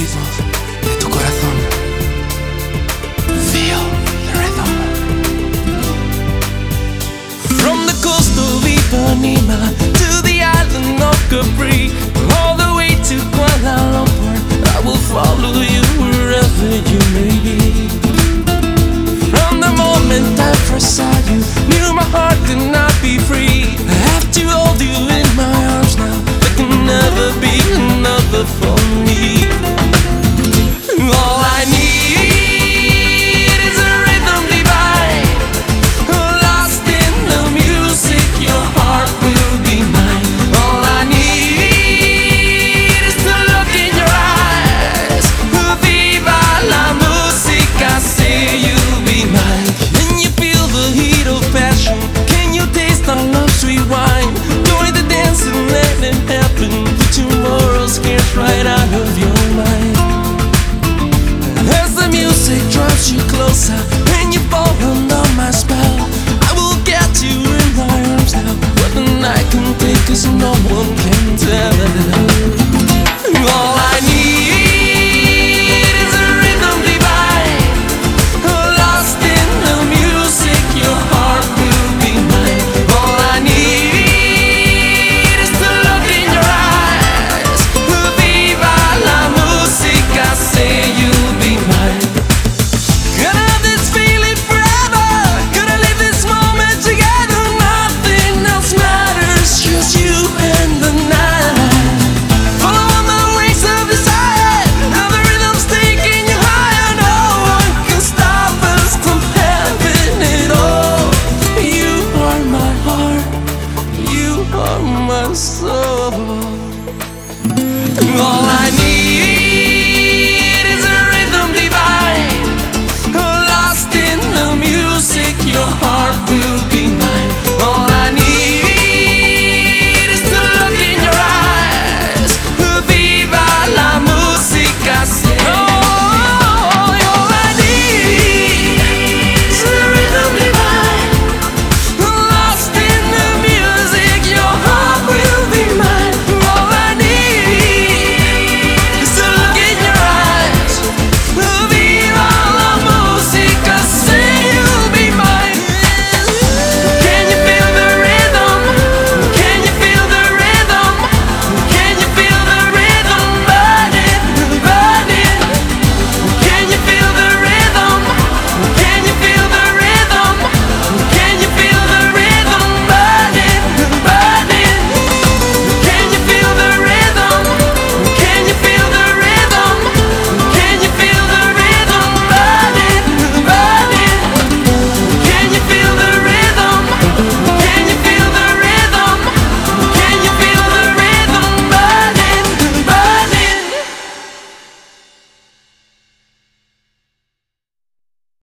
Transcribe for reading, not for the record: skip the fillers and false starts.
ritmo de tu corazón. Feel the rhythm. From the coast of Ipanema to the island of Capri, all the way to Kuala Lumpur, I will follow you wherever you may be. From the moment I first saw you, knew my heart could not be free. I have to hold you in my arms now. There can never be another for me. All I need is a rhythm divine, lost in the music, your heart will be mine. All I need is to look in your eyes. Viva la música, say you'll be mine. Can you feel the heat of passion? Can you taste our love sweet wine? Join the dance and let it happen. The tomorrow scares right out of your mind. As the music draws you closer and you fall under my spell,